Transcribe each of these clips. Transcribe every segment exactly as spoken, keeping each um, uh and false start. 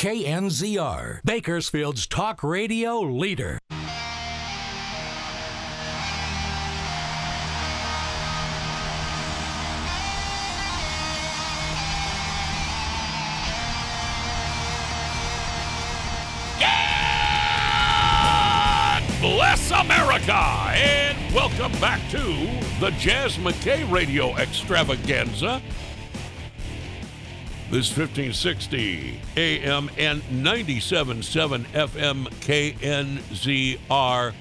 K N Z R, Bakersfield's talk radio leader. Bless America, and welcome back to the Jazz McKay Radio Extravaganza. This fifteen sixty A M and ninety-seven point seven F M K N Z R.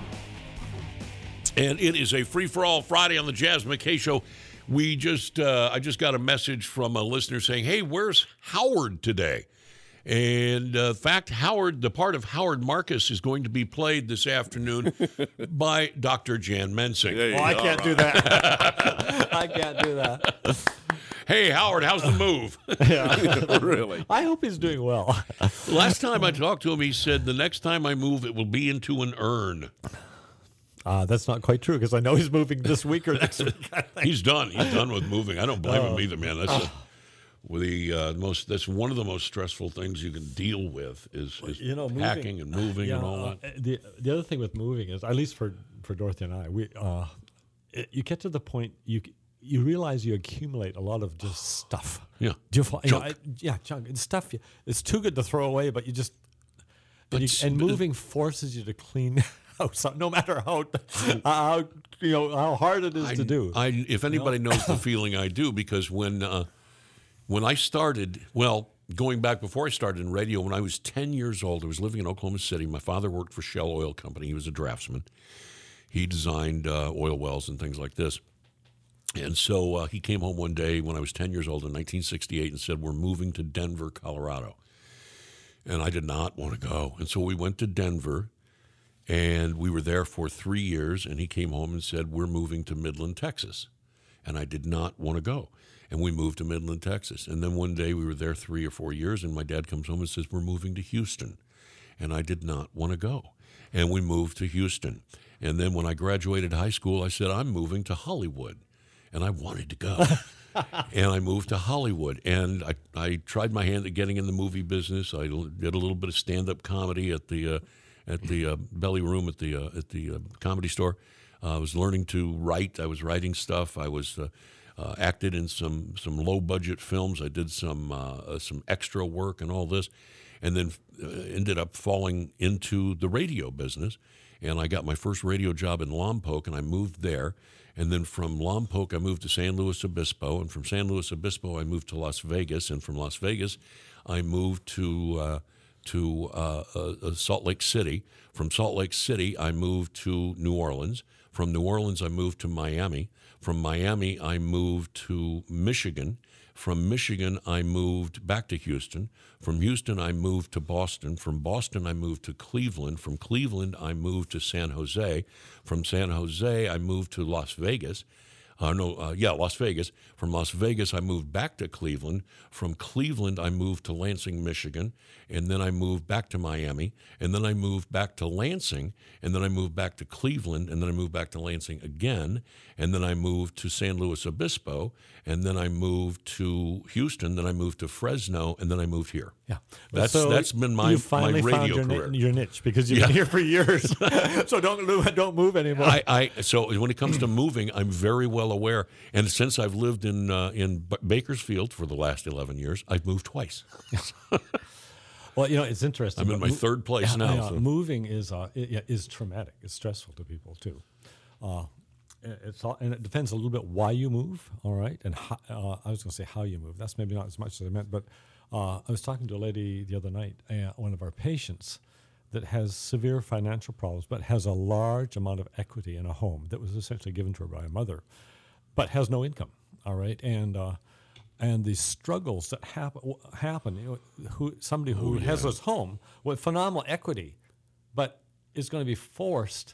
And it is a free-for-all Friday on the Jazz McKay Show. We just, uh, I just got a message from a listener saying, hey, where's Howard today? And in uh, fact, Howard, the part of Howard Marcus is going to be played this afternoon by Doctor Jan Mensing. Well, I can't do that. I can't do that. Hey, Howard, how's the move? Yeah, really. I hope he's doing well. Last time I talked to him, he said, the next time I move, it will be into an urn. Uh, that's not quite true because I know he's moving this week or next week. He's done. He's done with moving. I don't blame uh, him either, man. That's uh, a, the uh, most. That's one of the most stressful things you can deal with is, is you know, packing moving, and moving yeah, and all uh, that. The the other thing with moving is, at least for, for Dorothy and I, we uh, it, you get to the point you you realize you accumulate a lot of just stuff. Yeah, Do you, junk. You know, I, yeah, junk. It's stuff. You, it's too good to throw away, but you just and, you, and moving forces you to clean. So no matter how, how you know how hard it is I, to do. I, if anybody knows the feeling I do, because when uh, when I started, well, going back before I started in radio, when I was ten years old, I was living in Oklahoma City. My father worked for Shell Oil Company. He was a draftsman. He designed uh, oil wells and things like this. And so uh, he came home one day when I was ten years old in nineteen sixty-eight and said, "We're moving to Denver, Colorado." And I did not want to go. And so we went to Denver. And we were there for three years, and he came home and said, we're moving to Midland, Texas. And I did not want to go. And we moved to Midland, Texas. And then one day we were there three or four years, and my dad comes home and says, we're moving to Houston. And I did not want to go. And we moved to Houston. And then when I graduated high school, I said, I'm moving to Hollywood. And I wanted to go. And I moved to Hollywood. And I, I tried my hand at getting in the movie business. I did a little bit of stand-up comedy at the uh, at the uh, belly room at the uh, at the uh, comedy store. Uh, I was learning to write. I was writing stuff. I was uh, uh, acted in some some low budget films. I did some uh, some extra work and all this, and then uh, ended up falling into the radio business. And I got my first radio job in Lompoc, and I moved there. And then from Lompoc, I moved to San Luis Obispo, and from San Luis Obispo, I moved to Las Vegas, and from Las Vegas, I moved to uh, to uh, uh, Salt Lake City. From Salt Lake City, I moved to New Orleans. From New Orleans, I moved to Miami. From Miami, I moved to Michigan. From Michigan, I moved back to Houston. From Houston, I moved to Boston. From Boston, I moved to Cleveland. From Cleveland, I moved to San Jose. From San Jose, I moved to Las Vegas. Uh, no, uh, yeah, Las Vegas. From Las Vegas, I moved back to Cleveland. From Cleveland, I moved to Lansing, Michigan. And then I moved back to Miami. And then I moved back to Lansing. And then I moved back to Cleveland. And then I moved back to Lansing again. And then I moved to San Luis Obispo. And then I moved to Houston. Then I moved to Fresno. And then I moved here. Yeah, that's so that's been my, you finally my radio found your, career. Ni- your niche because you've Yeah. been here for years. So don't move, don't move anymore. I, I so when it comes to moving, I'm very well aware. And since I've lived in uh, in B- Bakersfield for the last eleven years, I've moved twice. Well, you know, it's interesting. I'm in my Mo- third place yeah, now. yeah, so. Moving is uh, it, yeah, is traumatic. It's stressful to people too. Uh, it's all, and it depends a little bit why you move. All right, and how, uh, I was going to say how you move. That's maybe not as much as I meant, but uh, I was talking to a lady the other night, uh, one of our patients, that has severe financial problems, but has a large amount of equity in a home that was essentially given to her by a mother, but has no income. All right, and uh, and the struggles that happen happen. You know, who somebody who oh, yeah. has this home with phenomenal equity, but is going to be forced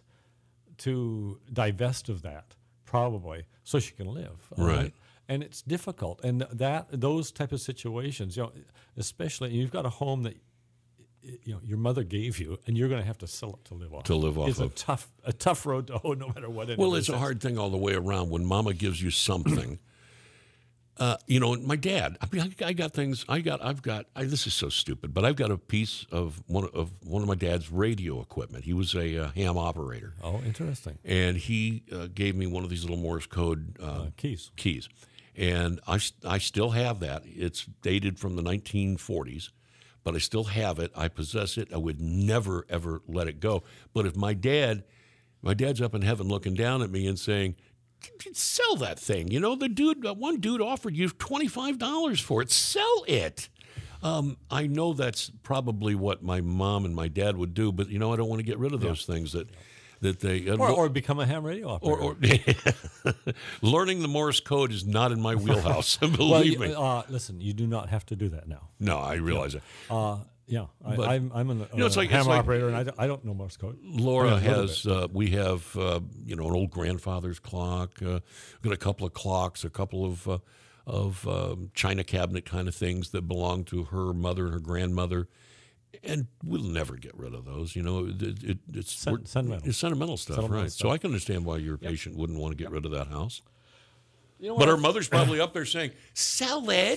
to divest of that probably so she can live. all Right. And it's difficult, and that those type of situations, you know, especially you've got a home that you know your mother gave you, and you're going to have to sell it to live off. To live off It's of. a tough, a tough road to hoe, no matter what it is. Well, it's a hard thing all the way around. When Mama gives you something, Uh, you know, my dad. I mean, I, I got things. I got. I've got. I, this is so stupid, but I've got a piece of one of one of my dad's radio equipment. He was a uh, ham operator. Oh, interesting. And he uh, gave me one of these little Morse code uh, Uh, keys. Keys, and I I still have that. It's dated from the nineteen forties, but I still have it. I possess it. I would never ever let it go. But if my dad, my dad's up in heaven looking down at me and saying, sell that thing. You know, the dude, uh, one dude offered you twenty-five dollars for it. Sell it. Um, I know that's probably what my mom and my dad would do, but, you know, I don't want to get rid of those yeah. things that, that they... Uh, or, or become a ham radio operator. Or, or learning the Morse code is not in my wheelhouse, believe well, you, me. Uh, listen, you do not have to do that now. No, I realize yeah. it. Uh, yeah, I, But, I'm, I'm an, uh, you know, it's like- ham it's like- operator, and I don't, I don't know Morse code. Laura I mean, a little has, bit. uh, we have, uh, you know, an old grandfather's clock. Uh, we've got a couple of clocks, a couple of uh, of um, china cabinet kind of things that belong to her mother and her grandmother, and we'll never get rid of those. You know, it, it, it's Sen- we're- sentimental. It's sentimental stuff, Sentimental right? stuff. So I can understand why your patient wouldn't want to get rid of that house. You know But what? her mother's probably up there saying, "Sell it.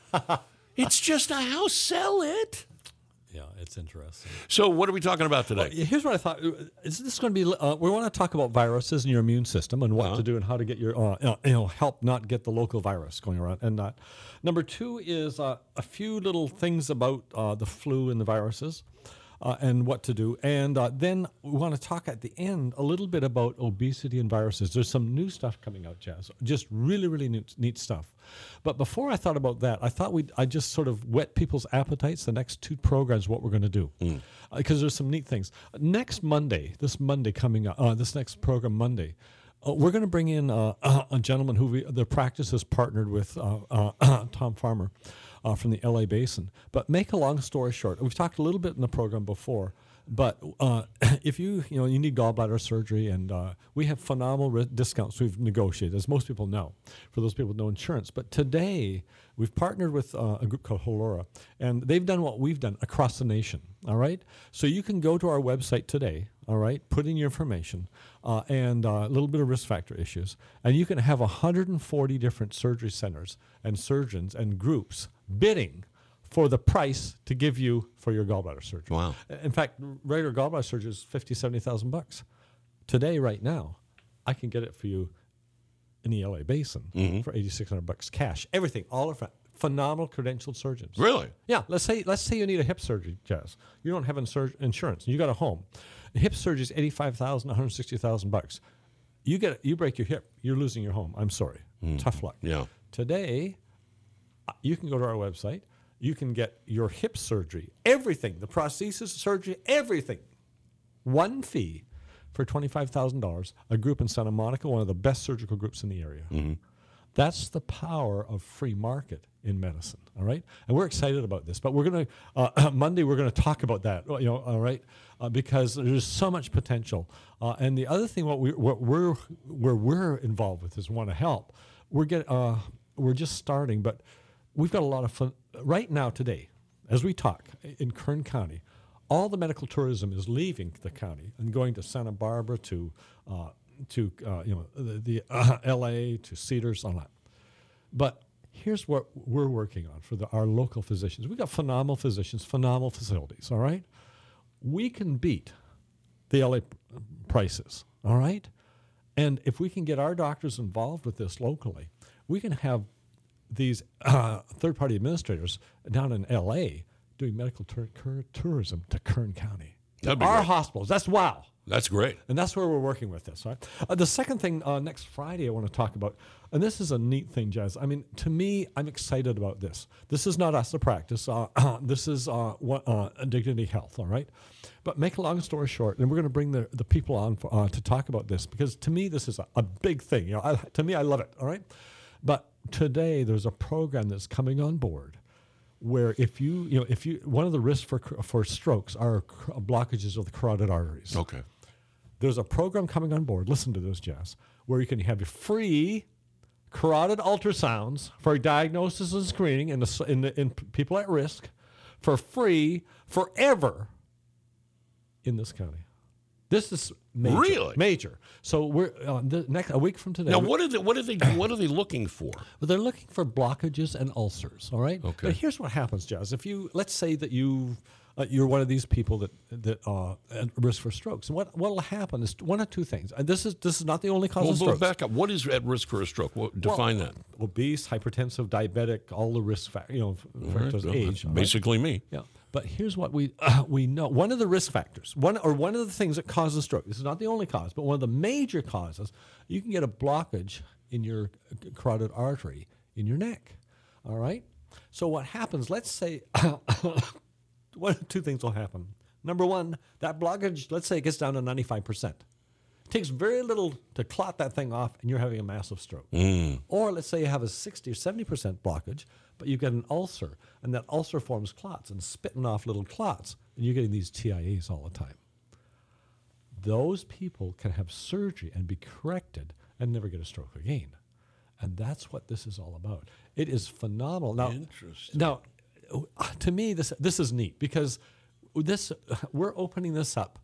It's just a house. Sell it." Yeah, it's interesting. So what are we talking about today? Here's what I thought. Is this going to be? Uh, we want to talk about viruses in your immune system and what Uh-huh. to do and how to get your, uh, you know, help not get the local virus going around. And uh, number two is uh, a few little things about uh, the flu and the viruses. Uh, and what to do. And uh, then we want to talk at the end a little bit about obesity and viruses. There's some new stuff coming out, Jazz. Just really, really neat, neat stuff. But before I thought about that, I thought we'd I just sort of whet people's appetites. The next two programs, what we're going to do, because there's some neat things. Next Monday, this Monday coming up, uh, this next program Monday. Uh, we're going to bring in uh, a gentleman who we, the practice has partnered with uh, uh, Tom Farmer. Uh, from the L A Basin. But make a long story short, we've talked a little bit in the program before, but uh, if you you know you need gallbladder surgery, and uh, we have phenomenal re- discounts we've negotiated, as most people know, for those people with no insurance. But today, we've partnered with uh, a group called Holora, and they've done what we've done across the nation, all right? So you can go to our website today, all right, put in your information, uh, and uh, a little bit of risk factor issues, and you can have one hundred forty different surgery centers and surgeons and groups bidding for the price to give you for your gallbladder surgery. Wow. In fact, regular gallbladder surgery is fifty, seventy thousand bucks. Today, right now, I can get it for you in the L A Basin Mm-hmm. for eighty-six hundred bucks cash. Everything, all of it. Phenomenal credentialed surgeons. Really? Yeah. Let's say let's say you need a hip surgery, Jazz. You don't have insur- insurance. You got a home. Hip surgery is eighty-five thousand, one hundred sixty thousand bucks. You get you break your hip, you're losing your home. I'm sorry. Tough luck. Yeah. Today, you can go to our website. You can get your hip surgery, everything, the prosthesis surgery, everything. One fee for twenty-five thousand dollars, a group in Santa Monica, one of the best surgical groups in the area. Mm-hmm. That's the power of free market in medicine, all right? And we're excited about this, but we're going to, uh, Monday, we're going to talk about that, you know, all right? Uh, because there's so much potential. Uh, and the other thing what, we, what we're, where we're involved with is want to help. We're, get, uh, we're just starting, but we've got a lot of fun. Right now, today, as we talk, in Kern County, all the medical tourism is leaving the county and going to Santa Barbara, to uh, to uh, you know the, the uh, L A, to Cedars, all that. But here's what we're working on for the, our local physicians. We've got phenomenal physicians, phenomenal facilities. All right, we can beat the L A prices. All right, and if we can get our doctors involved with this locally, we can have these uh, third-party administrators down in L A doing medical tur- tur- tourism to Kern County. That'd be Our great. hospitals. That's wow. That's great. And that's where we're working with this, right? Uh, the second thing uh, next Friday I want to talk about, and this is a neat thing, Jazz. I mean, to me, I'm excited about this. This is not us, the practice. Uh, this is uh, what, uh, Dignity Health, all right? But make a long story short, and we're going to bring the, the people on for, uh, to talk about this, because to me, this is a, a big thing. You know, I, to me, I love it, all right? But today, there's a program that's coming on board where if you, you know, if you, one of the risks for for strokes are blockages of the carotid arteries. Okay. There's a program coming on board, listen to this, Jess, where you can have free carotid ultrasounds for diagnosis and screening in, the, in, the, in people at risk for free forever in this county. This is Major, Really? Major. So we're uh, the next a week from today. Now, we- what are they? What are they? What are they looking for? Well, they're looking for blockages and ulcers. All right. Okay. But here's what happens, Jazz. If you let's say that you uh, you're one of these people that that uh, at risk for strokes, and what what'll happen is one of two things. And this is this is not the only cause Well, of well, strokes. back up. What is at risk for a stroke? What, define Well, that. Obese, hypertensive, diabetic, all the risk factors. You know, factors, Well, age. that's all right? basically me. Yeah, but here's what we uh, we know. One of the risk factors, one or one of the things that causes stroke. This is not the only cause, but one of the major causes. You can get a blockage in your carotid artery in your neck. All right. So what happens? Let's say one of two things will happen. Number one, that blockage. Let's say it gets down to ninety-five percent. It takes very little to clot that thing off, and you're having a massive stroke. Or let's say you have a sixty or seventy percent blockage, but you get an ulcer, and that ulcer forms clots and spitting off little clots, and you're getting these T I As all the time. Those people can have surgery and be corrected and never get a stroke again. And that's what this is all about. It is phenomenal. Now, Interesting. Now, to me, this this is neat because this we're opening this up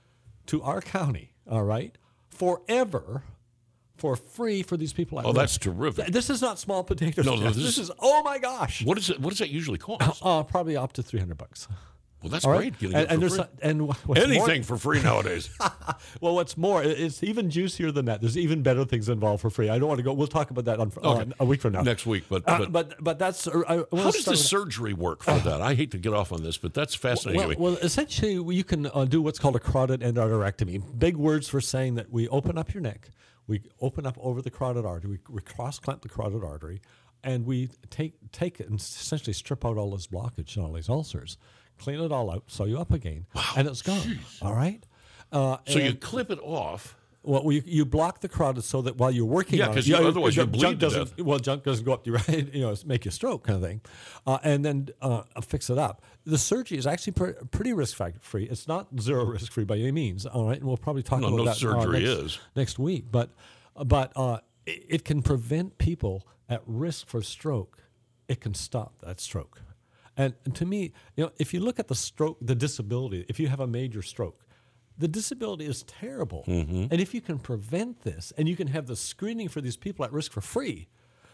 to our county, all right, forever, for free for these people. at Oh, that's risk. terrific. This is not small potatoes. No, no, Jeff. this this is- is oh my gosh. What is it? What does that usually cost? Uh, probably up to three hundred bucks. Well, that's All great. right, Getting and, it and for there's free. so- and wh- what's Anything more, for free nowadays. well, what's more, it- it's even juicier than that. There's even better things involved for free. I don't want to go. We'll talk about that on, on a week from now. Next week, but, Uh, but, but but that's. Uh, I wanna how does start the with- surgery work for that? I hate to get off on this, but that's fascinating. Well, to me. well, essentially, you can uh, do what's called a carotid endarterectomy. Big words for saying that we open up your neck, we open up over the carotid artery, we, we cross clamp the carotid artery, and we take take it and essentially strip out all this blockage and all these ulcers, clean it all out, sew you up again, and it's gone. All right. Uh, So you and- clip it off. Well, you, you block the carotid so that while you're working Yeah, on 'cause it, you- otherwise you bleed junk to doesn't, death. Well, junk doesn't go up your right, you know, make you stroke kind of thing, uh, and then uh, fix it up. The surgery is actually pre- pretty risk factor free. It's not zero risk free by any means. All right, and we'll probably talk No, about no that uh, surgery next, is. next week. But but uh, it, it can prevent people at risk for stroke. It can stop that stroke. And, and to me, you know, if you look at the stroke, the disability, if you have a major stroke, the disability is terrible. Mm-hmm. And if you can prevent this and you can have the screening for these people at risk for free,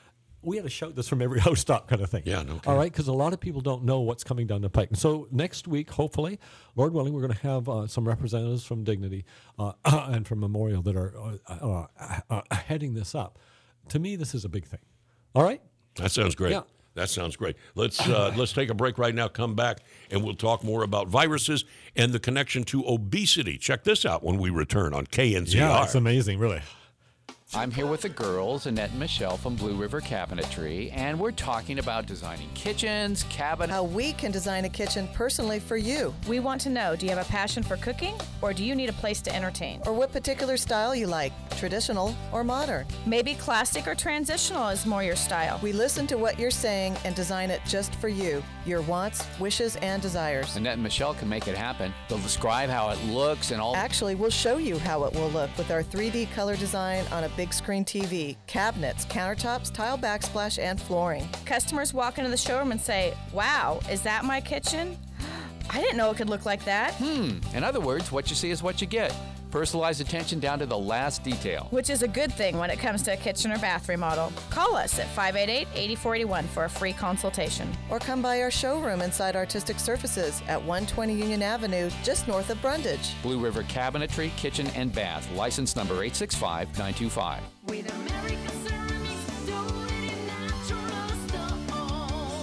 we had to shout this from every house top kind of thing. Yeah, no kidding. All right, because a lot of people don't know what's coming down the pike. And so next week, hopefully, Lord willing, we're going to have uh, some representatives from Dignity uh, and from Memorial that are uh, uh, uh, heading this up. To me, this is a big thing. All right? That sounds great. Yeah. That sounds great. Let's uh, let's take a break right now. Come back and we'll talk more about viruses and the connection to obesity. Check this out when we return on K N Z R. Yeah, it's amazing, really. I'm here with the girls, Annette and Michelle from Blue River Cabinetry, and we're talking about designing kitchens, cabinets. How we can design a kitchen personally for you, We want to know, do you have a passion for cooking or do you need a place to entertain? or what particular style you like, traditional or modern. Maybe classic or transitional is more your style. We listen to what you're saying and design it just for you, your wants, wishes, and desires. Annette and Michelle can make it happen. They'll describe how it looks and all. Actually, we'll show you how it will look with our three D color design on a big screen T V, cabinets, countertops, tile backsplash, and flooring. Customers walk into the showroom and say, wow, is that my kitchen? I didn't know it could look like that. Hmm. In other words, what you see is what you get. Personalized attention down to the last detail. Which is a good thing when it comes to a kitchen or bath remodel. Call us at five eight eight, eight four eight one for a free consultation. Or come by our showroom inside Artistic Surfaces at one twenty Union Avenue, just north of Brundage. Blue River Cabinetry, Kitchen, and Bath. License number eight six five nine two five. With America Ceramics, do it in natural stone.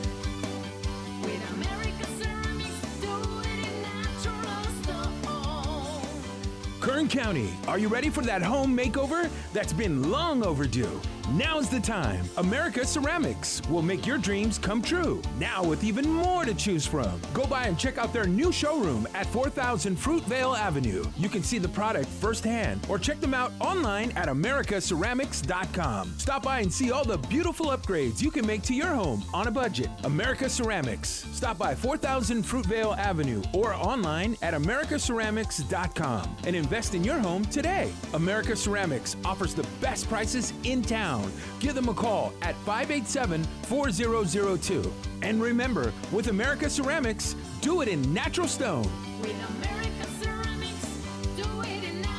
With America Ceramics, do it in natural stone. Kern County, are you ready for that home makeover that's been long overdue? Now's the time. America Ceramics will make your dreams come true. Now with even more to choose from. Go by and check out their new showroom at four thousand Fruitvale Avenue. You can see the product firsthand or check them out online at america ceramics dot com. Stop by and see all the beautiful upgrades you can make to your home on a budget. America Ceramics. Stop by four thousand Fruitvale Avenue or online at america ceramics dot com and invest in your home today. America Ceramics offers the best prices in town. Give them a call at five eight seven, four zero zero two. And remember, with America Ceramics, do it in natural stone. With America Ceramics, do it in natural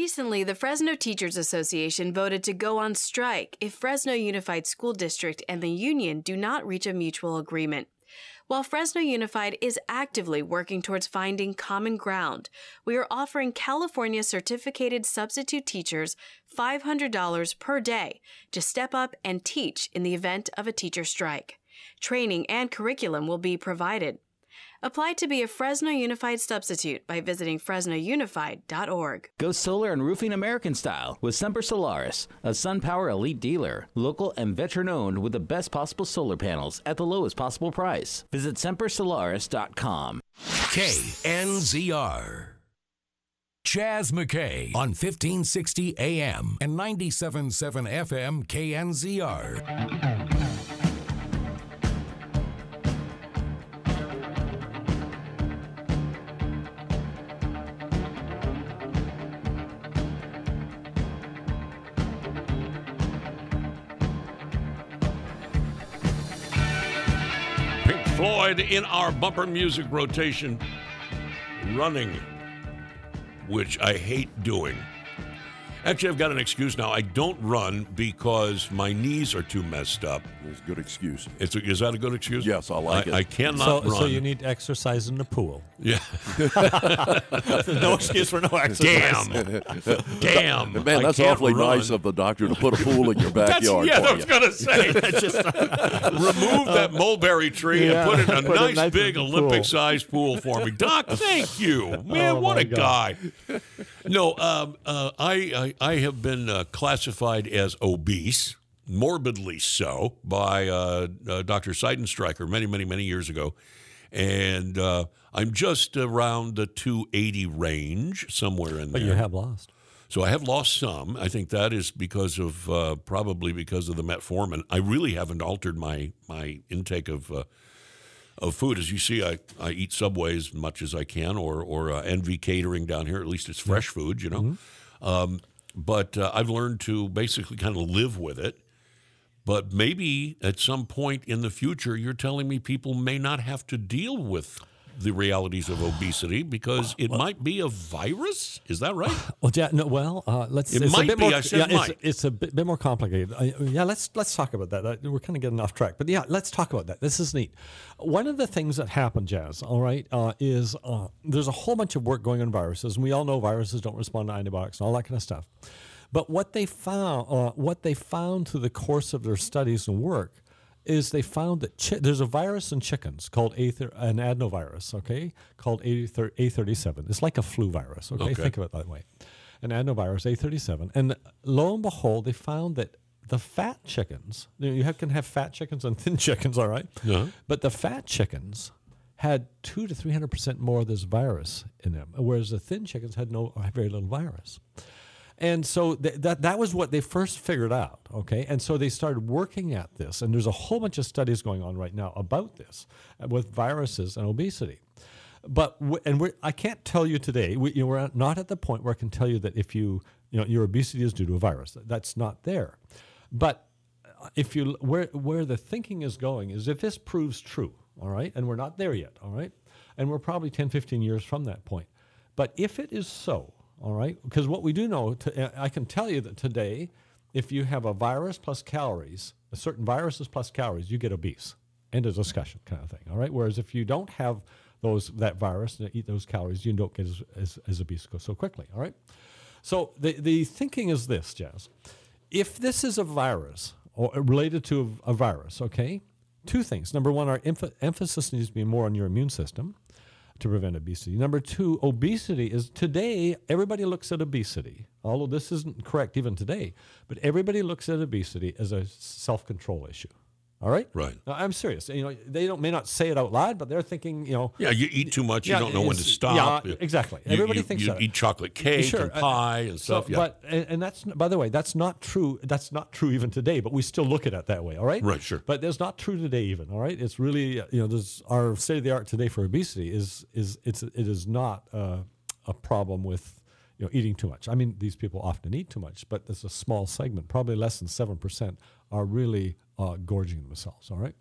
Recently, the Fresno Teachers Association voted to go on strike if Fresno Unified School District and the union do not reach a mutual agreement. While Fresno Unified is actively working towards finding common ground, we are offering California certificated substitute teachers five hundred dollars per day to step up and teach in the event of a teacher strike. Training and curriculum will be provided. Apply to be a Fresno Unified substitute by visiting fresno unified dot org. Go solar and roofing American style with Semper Solaris, a SunPower elite dealer, local and veteran-owned with the best possible solar panels at the lowest possible price. Visit semper solaris dot com. K N Z R. Chaz McKay on fifteen sixty A M and ninety-seven point seven F M K N Z R. Floyd in our bumper music rotation, Running, which I hate doing. Actually, I've got an excuse now. I don't run because my knees are too messed up. It's a good excuse. It's a, is that a good excuse? Yes, I like I, it. I cannot so, run. So you need exercise in the pool. Yeah. No excuse for no exercise. Damn. Damn. Man, I that's can't awfully run. nice of the doctor to put a pool in your backyard. That's, yeah, for I was you. going to say. Just remove that mulberry tree Yeah, and put it in a put a nice, nice big big pool. Olympic-sized pool for me. Doc, thank you. Man, Oh, what my a God. guy. No, um, uh, I, I I have been uh, classified as obese, morbidly so, by uh, uh, Doctor Seidenstreicher many, many, many years ago. And uh, I'm just around the two eighty range, somewhere in there. But you have lost. So I have lost some. I think that is because of, uh, probably because of the metformin. I really haven't altered my my intake of uh, of food. As you see, I, I eat Subway as much as I can, or or uh, N V Catering down here. At least it's fresh food, you know. Mm-hmm. Um, but uh, I've learned to basically kind of live with it. But maybe at some point in the future, you're telling me people may not have to deal with the realities of obesity because it might be a virus. Is that right? Well, yeah, no, well, uh, let's. It it's might a bit be. More, I said yeah, might. It's, it's a bit, bit more complicated. Uh, yeah, let's let's talk about that. Uh, We're kind of getting off track, but yeah, let's talk about that. This is neat. One of the things that happened, Jazz, all right, uh, is uh, there's a whole bunch of work going on viruses, and we all know viruses don't respond to antibiotics and all that kind of stuff. But what they found, uh, what they found through the course of their studies and work, is they found that chi- there's a virus in chickens called A thir- an adenovirus, okay, called A thirty-seven. It's like a flu virus, okay? Okay. Think of it that way. An adenovirus, A thirty-seven. And lo and behold, they found that the fat chickens, you, know, you have, can have fat chickens and thin chickens, all right? Yeah. But the fat chickens had two to three hundred percent more of this virus in them, whereas the thin chickens had no, or very little virus. And so th- that that was what they first figured out, okay? And so they started working at this, and there's a whole bunch of studies going on right now about this uh, with viruses and obesity. But w- and we're, I can't tell you today. We, you know, we're at- not at the point where I can tell you that if you you know your obesity is due to a virus. That's not there. But uh, if you where where the thinking is going is if this proves true, all right, and we're not there yet, all right, and we're probably ten, fifteen years from that point. But if it is so. All right, because what we do know, to, I can tell you that today, if you have a virus plus calories, a certain viruses plus calories, you get obese. End of discussion, kind of thing. All right. Whereas if you don't have those that virus and eat those calories, you don't get as, as, as obese so quickly. All right. So the the thinking is this, Jazz. If this is a virus or related to a, a virus, okay, two things. Number one, our emph- emphasis needs to be more on your immune system to prevent obesity. Number two, obesity is today, everybody looks at obesity, although this isn't correct even today, but everybody looks at obesity as a self-control issue. All right? Right. Now, I'm serious. You know, they don't may not say it out loud, but they're thinking, you know. Yeah, you eat too much, you yeah, don't know when to it's- stop. Yeah, exactly. You- Everybody you- thinks you that. eat chocolate cake Sure, and uh, pie and so- stuff. Yeah. But and, and that's by the way, that's not true. That's not true even today. But we still look at it that way. All right. Right, sure. But that's not true today even. All right. It's really uh, you know, there's our state of the art today for obesity is is it's it is not uh, a problem with you know eating too much. I mean, these people often eat too much, but there's a small segment, probably less than seven percent, are really uh, gorging themselves. All right.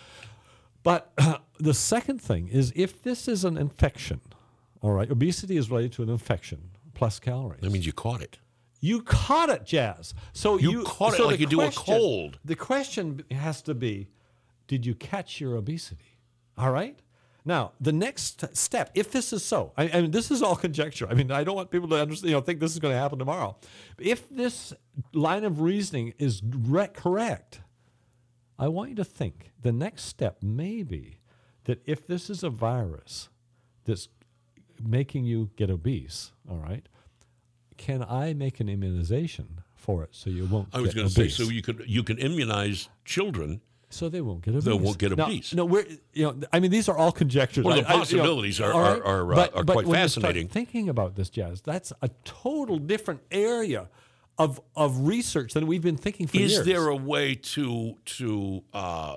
But uh, the second thing is if this is an infection, all right, obesity is related to an infection, plus calories. That means you caught it. You caught it, Jazz. So You you, caught it so like the you do a question- cold. The question has to be, did you catch your obesity? All right? Now, the next step, if this is so, I, I mean, this is all conjecture. I mean, I don't want people to understand, you know, think this is going to happen tomorrow. If this line of reasoning is re- correct, I want you to think the next step may be that if this is a virus that's making you get obese, all right, can I make an immunization for it so you won't I was get going to say, obese? so you could you can immunize children. So they won't get obese. They won't get Now, obese. No, we're you know. I mean, these are all conjectures. Well, the I- I- you know, possibilities are- all are- are, uh, But- are but quite when you start fascinating. thinking about this, Jazz, that's a total different area of of research than we've been thinking for Is years. there a way to to uh,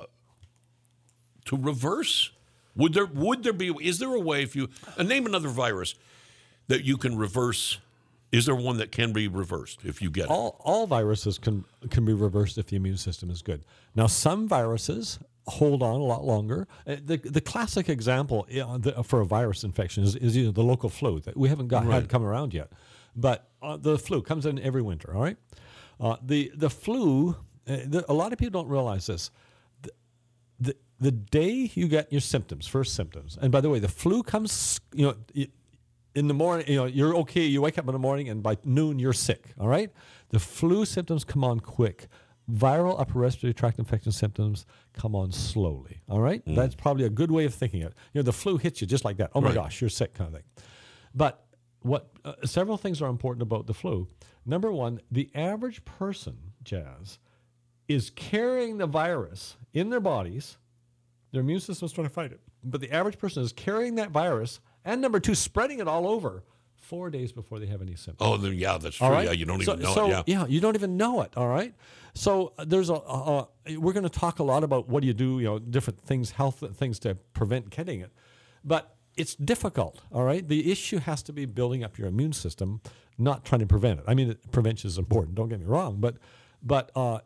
to reverse? Would there would there be? Is there a way if you uh, name another virus that you can reverse? Is there one that can be reversed if you get it? all all viruses can can be reversed if the immune system is good. Now, some viruses hold on a lot longer. Uh, The the classic example uh, the, for a virus infection is, is you know, the local flu that we haven't got Right. had come around yet, but uh, the flu comes in every winter. All right, uh, the the flu. Uh, the, a lot of people don't realize this. The, the the day you get your symptoms, first symptoms, and by the way, the flu comes. You know. It, In the morning, you know, you're okay. You wake up in the morning, and by noon, you're sick. All right. The flu symptoms come on quick. Viral upper respiratory tract infection symptoms come on slowly. All right. Mm. That's probably a good way of thinking it. You know, the flu hits you just like that. Oh my Right. gosh, you're sick, kind of thing. But what uh, several things are important about the flu. Number one, the average person, Jazz, is carrying the virus in their bodies. Their immune system is trying to fight it, but the average person is carrying that virus. And number two, spreading it all over four days before they have any symptoms. Oh, then, yeah, that's true. All right? Yeah, you don't so, even know so, it. Yeah. you don't even know it. All right. So uh, there's a. Uh, uh, we're going to talk a lot about what do you do. You know, different things, health things to prevent getting it, but it's difficult. All right. The issue has to be building up your immune system, not trying to prevent it. I mean, prevention is important. Don't get me wrong, but but uh,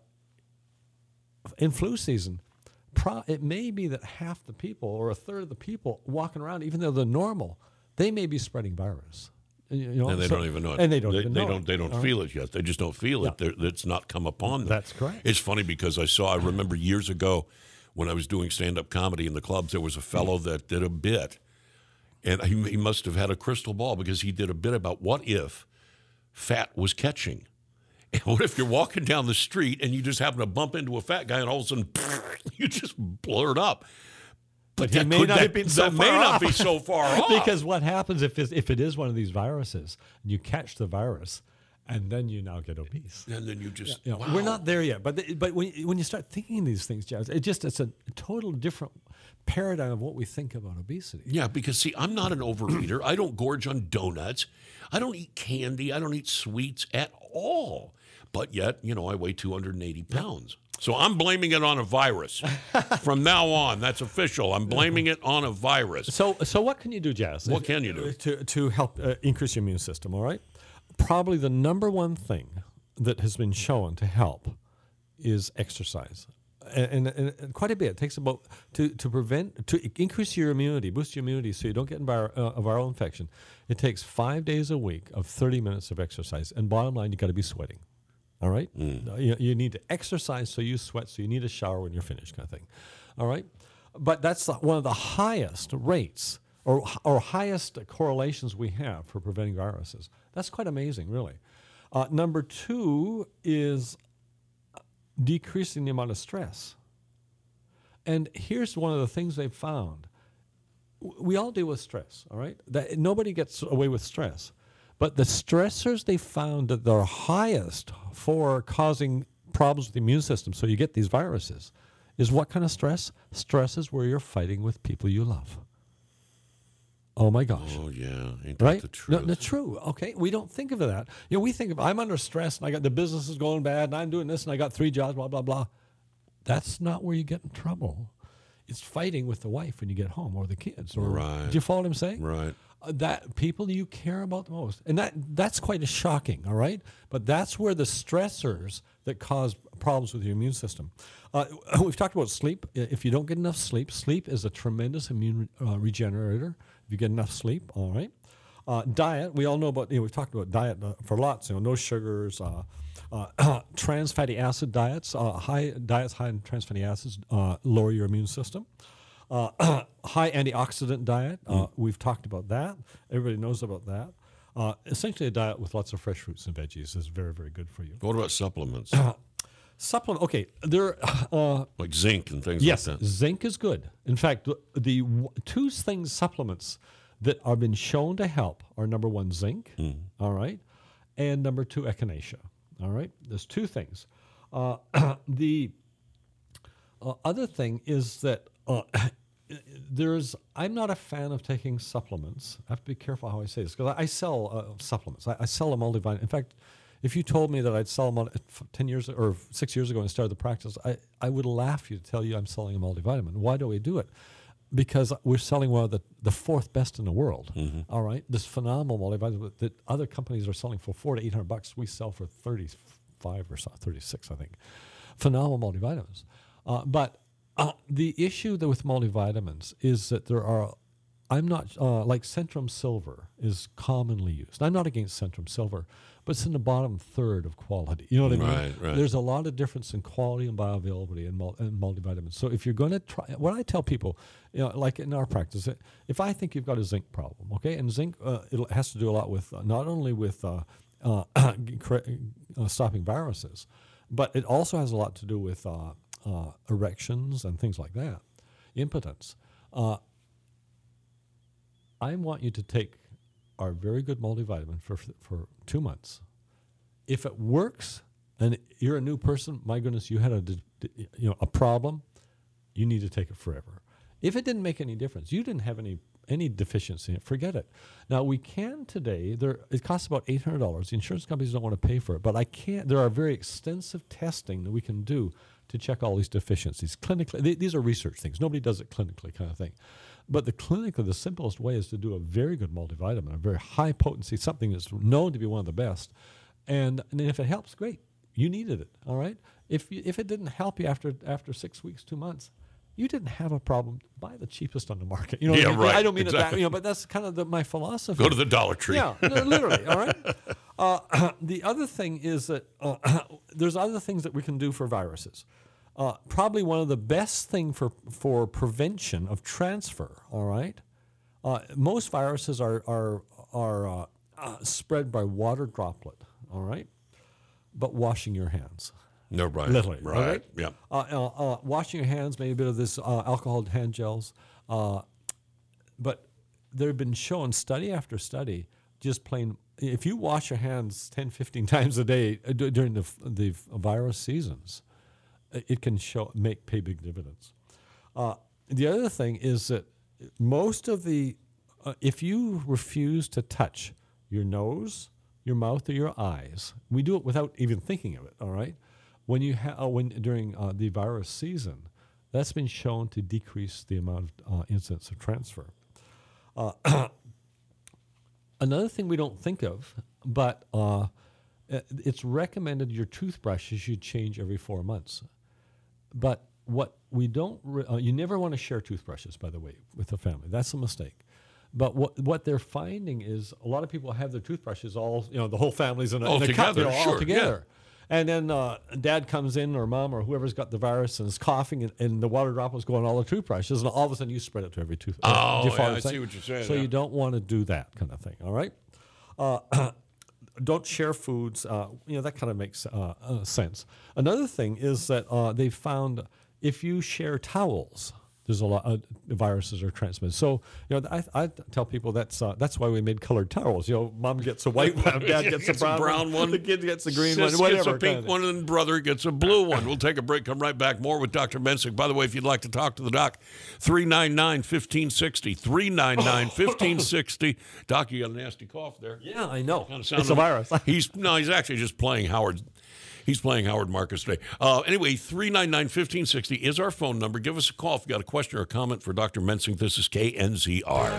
in flu season. Pro- it may be that half the people or a third of the people walking around, even though they're normal, they may be spreading virus. You know, And they so- don't even know it. And they don't They, even they know don't. it. They don't All feel right? it yet. They just don't feel it. They're- It's not come upon them. That's correct. It's funny because I saw. I remember years ago when I was doing stand-up comedy in the clubs. There was a fellow that did a bit, and he, he must have had a crystal ball because he did a bit about what if fat was catching. And what if you're walking down the street and you just happen to bump into a fat guy and all of a sudden you just blurt up? But that he may could- not that- have been so that may far not off. be so far off. Because what happens if it's, if it is one of these viruses, and you catch the virus, and then you now get obese. And then you just You know, wow. We're not there yet, but the, but when when you start thinking these things, Jazz, it just it's a total different paradigm of what we think about obesity. Yeah, because see, I'm not an overeater. I don't gorge on donuts. I don't eat candy. I don't eat sweets at all. But yet, you know, I weigh two hundred eighty pounds. So I'm blaming it on a virus. From now on, that's official. I'm blaming it on a virus. So so what can you do, Jazz? What can you do? to to help uh, increase your immune system? All right, probably the number one thing that has been shown to help is exercise. And, and, and quite a bit. It takes about to, to prevent to increase your immunity, boost your immunity, so you don't get vir- uh, a viral infection. It takes five days a week of thirty minutes of exercise. And bottom line, you got to be sweating. All right, you, you need to exercise so you sweat, so you need a shower when you're finished, kind of thing. All right, but that's the, one of the highest rates or or highest correlations we have for preventing viruses. That's quite amazing, really. Uh, number two is decreasing the amount of stress. And here's one of the things they've found. W- We all deal with stress, all right? That, nobody gets away with stress. But the stressors they found that they're highest for causing problems with the immune system, so you get these viruses, is what kind of stress? Stress is where you're fighting with people you love. Oh my gosh. Oh, yeah. Ain't that Right? the No, truth? no, true. Okay. We don't think of that. You know, we think of, I'm under stress and I got the business is going bad and I'm doing this and I got three jobs, blah, blah, blah. That's not where you get in trouble. It's fighting with the wife when you get home or the kids. Or, Right. Do you follow what I'm saying? Right. Uh, that people you care about the most. And that that's quite shocking, all right? But that's where the stressors that cause problems with your immune system. Uh, we've talked about sleep. I- If you don't get enough sleep, sleep is a tremendous immune uh, regenerator. If you get enough sleep, all right? Uh, diet, we all know about, you know, we've talked about diet uh, for lots, you know, no sugars, uh, uh, trans fatty acid diets, uh, high diets high in trans fatty acids uh, lower your immune system. Uh, high antioxidant diet, uh, mm. we've talked about that. Everybody knows about that. Uh, essentially, a diet with lots of fresh fruits and veggies is very, very good for you. What about supplements? Supplement, okay, there uh, like zinc and things yes, like that. Zinc is good. In fact, the, the w- two things, supplements that have been shown to help are number one, zinc, mm. all right, and number two, echinacea, all right? There's two things. Uh, the uh, other thing is that uh, there's, I'm not a fan of taking supplements. I have to be careful how I say this, because I, I sell uh, supplements. I, I sell a multivitamin. In fact, if you told me that I'd sell them ten years or six years ago when I started the practice, I, I would laugh you to tell you I'm selling a multivitamin. Why do we do it? Because we're selling one of the, the fourth best in the world. Mm-hmm. All right, this phenomenal multivitamin that other companies are selling for four to eight hundred bucks, we sell for thirty-five or so, thirty-six, I think. Phenomenal multivitamins, uh, but uh, the issue that with multivitamins is that there are. I'm not uh, like Centrum Silver is commonly used. I'm not against Centrum Silver, but it's in the bottom third of quality. You know what I mean? Right, right. There's a lot of difference in quality and bioavailability in, mul- in multivitamins. So if you're going to try, what I tell people, you know, like in our practice, if I think you've got a zinc problem, okay, and zinc uh, it has to do a lot with uh, not only with uh, uh, uh, stopping viruses, but it also has a lot to do with uh, uh, erections and things like that, impotence. Uh, I want you to take our very good multivitamin for for two months. If it works and you're a new person, my goodness, you had a you know a problem, you need to take it forever. If it didn't make any difference, you didn't have any any deficiency in it, forget it. Now we can today. There it costs about eight hundred dollars. The insurance companies don't want to pay for it, but I can't. There are very extensive testing that we can do to check all these deficiencies clinically. Th- these are research things. Nobody does it clinically, kind of thing. But the clinically, the simplest way is to do a very good multivitamin, a very high potency, something that's known to be one of the best. And, and if it helps, great. You needed it, all right? If you, if it didn't help you after after six weeks, two months, you didn't have a problem. Buy the cheapest on the market. You know, yeah, what I mean? right. I don't mean exactly. it that, you know, but that's kind of the, my philosophy. Go to the Dollar Tree. Yeah, literally, all right? Uh, the other thing is that uh, there's other things that we can do for viruses. Uh, probably one of the best thing for, for prevention of transfer, all right? Uh, most viruses are, are, are uh, uh, spread by water droplet, all right? But washing your hands. No, right. Literally, right, right? yeah. Uh, uh, uh, washing your hands, maybe a bit of this uh, alcohol hand gels. Uh, but there have been shown, study after study, just plain, if you wash your hands ten, fifteen times a day uh, d- during the, the virus seasons, it can show make pay big dividends. Uh, the other thing is that most of the, uh, if you refuse to touch your nose, your mouth, or your eyes, we do it without even thinking of it. All right, when you ha- uh, when during uh, the virus season, that's been shown to decrease the amount of uh, incidence of transfer. Uh, another thing we don't think of, but uh, it's recommended your toothbrush you should change every four months. But what we don't, re- uh, you never want to share toothbrushes, by the way, with the family. That's a mistake. But what what they're finding is a lot of people have their toothbrushes all, you know, the whole family's in a, all in a cup, you together, know, sure, all together. Yeah. And then uh, dad comes in, or mom, or whoever's got the virus and is coughing, and, and the water droplets go on all the toothbrushes, and all of a sudden you spread it to every tooth. Oh, do you follow yeah, what I I'm see saying? what you're saying. So yeah. you don't want to do that kind of thing, all right? Uh, don't share foods. Uh, you know, that kind of makes uh, uh, sense. Another thing is that uh, they found if you share towels, there's a lot of viruses are transmitted. So, you know, I, I tell people that's uh, that's why we made colored towels. You know, mom gets a white one, dad gets, gets a brown, a brown one, the kid gets a green Sis one, whatever. gets a pink kind of one, and brother gets a blue one. We'll take a break, come right back. More with Doctor Mensing. By the way, if you'd like to talk to the doc, three nine nine, one five six zero, three nine nine, one five six zero. Doc, you got a nasty cough there. Yeah, I know. Kind of It's sounded- a virus. he's No, he's actually just playing Howard. He's playing Howard Marcus today. Uh, anyway, three nine nine, one five six zero is our phone number. Give us a call if you got a question or a comment for Doctor Mensing. This is K N Z R.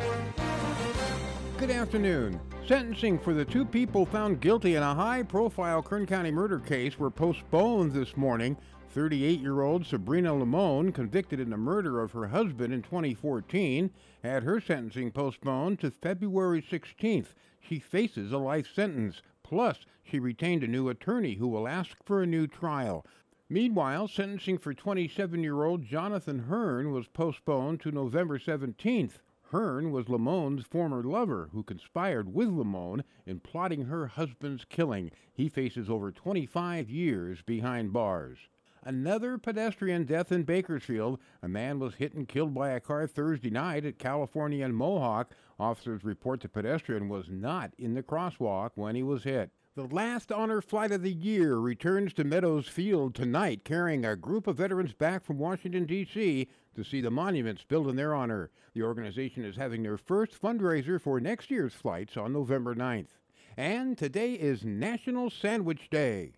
Good afternoon. Sentencing for the two people found guilty in a high-profile Kern County murder case were postponed this morning thirty-eight-year-old Sabrina Limon, convicted in the murder of her husband in twenty fourteen, had her sentencing postponed to February sixteenth. She faces a life sentence. Plus, she retained a new attorney who will ask for a new trial. Meanwhile, sentencing for twenty-seven-year-old Jonathan Hearn was postponed to November seventeenth. Hearn was Limon's former lover who conspired with Limon in plotting her husband's killing. He faces over twenty-five years behind bars. Another pedestrian death in Bakersfield. A man was hit and killed by a car Thursday night at California and Mohawk. Officers report the pedestrian was not in the crosswalk when he was hit. The last honor flight of the year returns to Meadows Field tonight, carrying a group of veterans back from Washington, D C to see the monuments built in their honor. The organization is having their first fundraiser for next year's flights on November ninth. And today is National Sandwich Day.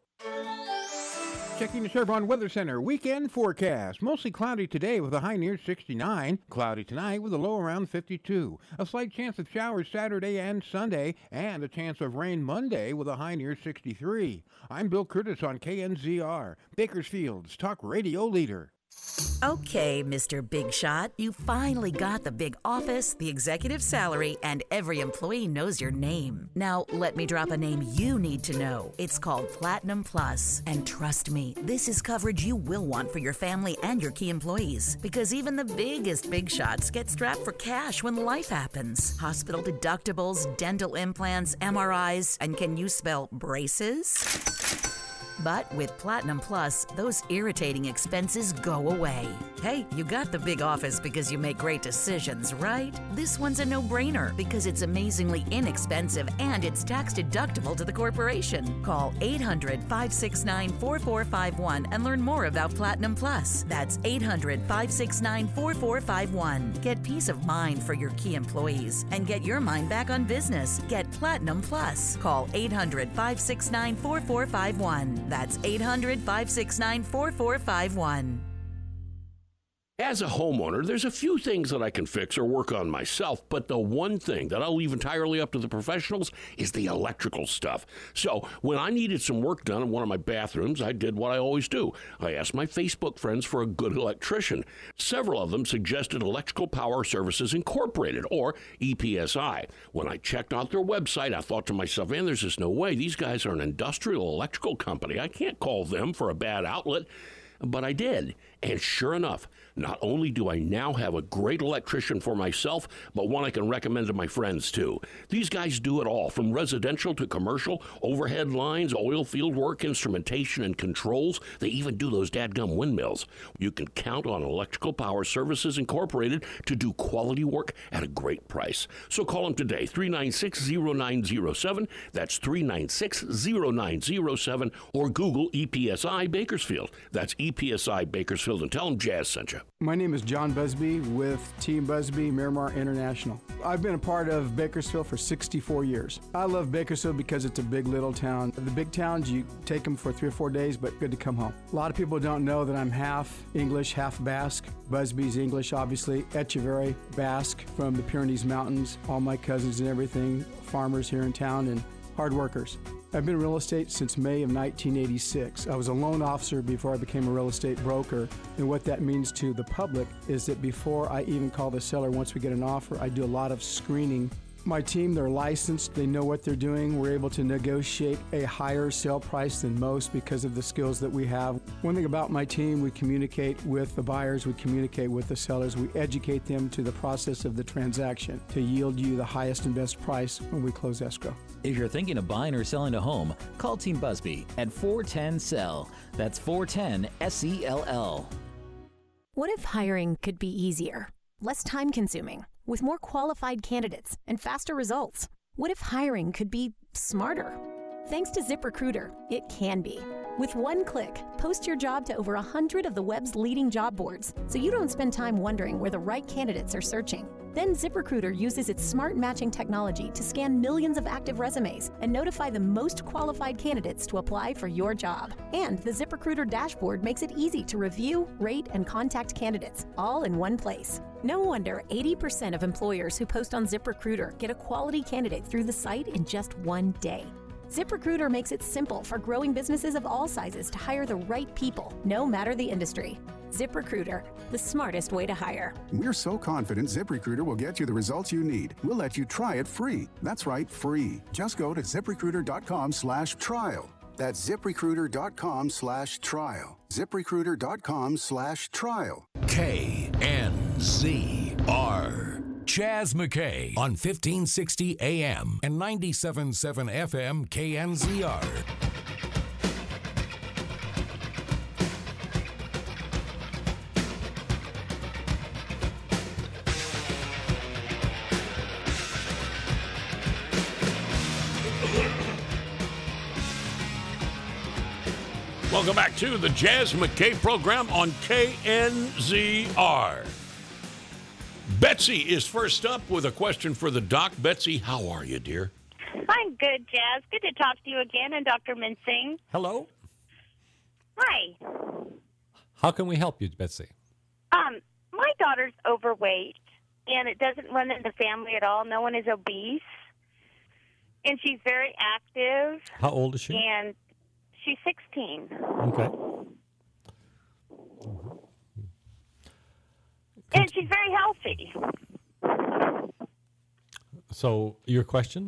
Checking the Chevron Weather Center weekend forecast. Mostly cloudy today with a high near sixty-nine. Cloudy tonight with a low around fifty-two. A slight chance of showers Saturday and Sunday, and a chance of rain Monday with a high near sixty-three. I'm Bill Curtis on K N Z R, Bakersfield's talk radio leader. Okay, Mister Big Shot, you finally got the big office, the executive salary, and every employee knows your name. Now, let me drop a name you need to know. It's called Platinum Plus. And trust me, this is coverage you will want for your family and your key employees. Because even the biggest big shots get strapped for cash when life happens. Hospital deductibles, dental implants, M R Is, and can you spell braces? But with Platinum Plus, those irritating expenses go away. Hey, you got the big office because you make great decisions, right? This one's a no-brainer because it's amazingly inexpensive and it's tax-deductible to the corporation. Call eight hundred, five six nine, four four five one and learn more about Platinum Plus. That's eight hundred, five six nine, four four five one. Get peace of mind for your key employees and get your mind back on business. Get Platinum Plus. Call eight hundred, five six nine, four four five one. That's eight hundred, five six nine, four four five one. As a homeowner, there's a few things that I can fix or work on myself, but the one thing that I'll leave entirely up to the professionals is the electrical stuff. So when I needed some work done in one of my bathrooms, I did what I always do. I asked my Facebook friends for a good electrician. Several of them suggested Electrical Power Services Incorporated, or E P S I. When I checked out their website, I thought to myself, man, there's just no way. These guys are an industrial electrical company. I can't call them for a bad outlet. But I did, and sure enough, not only do I now have a great electrician for myself, but one I can recommend to my friends too. These guys do it all, from residential to commercial, overhead lines, oil field work, instrumentation, and controls. They even do those dadgum windmills. You can count on Electrical Power Services Incorporated to do quality work at a great price. So call them today, three nine six, zero nine zero seven. That's three nine six, zero nine zero seven, or Google E P S I Bakersfield. That's E P S I Bakersfield, and tell them Jazz sent you. My name is John Busby with Team Busby Miramar International. I've been a part of Bakersfield for sixty-four years. I love Bakersfield because it's a big little town. The big towns, you take them for three or four days, but good to come home. A lot of people don't know that I'm half English, half Basque. Busby's English, obviously. Echeverry, Basque, from the Pyrenees Mountains. All my cousins and everything, farmers here in town and hard workers. I've been in real estate since May of nineteen eighty-six. I was a loan officer before I became a real estate broker. And what that means to the public is that before I even call the seller, once we get an offer, I do a lot of screening. My team, they're licensed, they know what they're doing. We're able to negotiate a higher sale price than most because of the skills that we have. One thing about my team, we communicate with the buyers, we communicate with the sellers, we educate them to the process of the transaction to yield you the highest and best price when we close escrow. If you're thinking of buying or selling a home, call Team Busby at four one zero S E L L. That's four one zero S E L L. What if hiring could be easier, less time-consuming, with more qualified candidates and faster results? What if hiring could be smarter? Thanks to ZipRecruiter, it can be. With one click, post your job to over one hundred of the web's leading job boards, so you don't spend time wondering where the right candidates are searching. Then ZipRecruiter uses its smart matching technology to scan millions of active resumes and notify the most qualified candidates to apply for your job. And the ZipRecruiter dashboard makes it easy to review, rate, and contact candidates, all in one place. No wonder eighty percent of employers who post on ZipRecruiter get a quality candidate through the site in just one day. ZipRecruiter makes it simple for growing businesses of all sizes to hire the right people, no matter the industry. ZipRecruiter, the smartest way to hire. We're so confident ZipRecruiter will get you the results you need. We'll let you try it free. That's right, free. Just go to ZipRecruiter.com slash trial. That's ZipRecruiter.com slash trial. ZipRecruiter.com slash trial. K N Z R. Chaz McKay on fifteen sixty A M and ninety-seven point seven F M K N Z R. Welcome back to the Chaz McKay program on K N Z R. Betsy is first up with a question for the doc. Betsy, how are you, dear? I'm good, Jazz. Good to talk to you again, and Doctor Mincing. Hello. Hi. How can we help you, Betsy? Um, my daughter's overweight, and it doesn't run in the family at all. No one is obese, and she's very active. How old is she? And she's sixteen. Okay. And she's very healthy. So, your question?